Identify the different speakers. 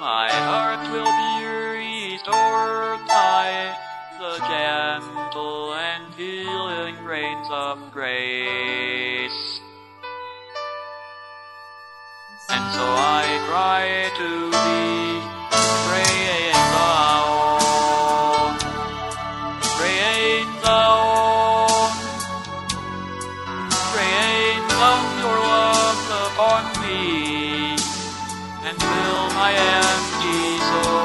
Speaker 1: my heart will be restored by the gentle and healing rains of grace. And so I cry to thee, rain down your love upon me, and fill my empty soul.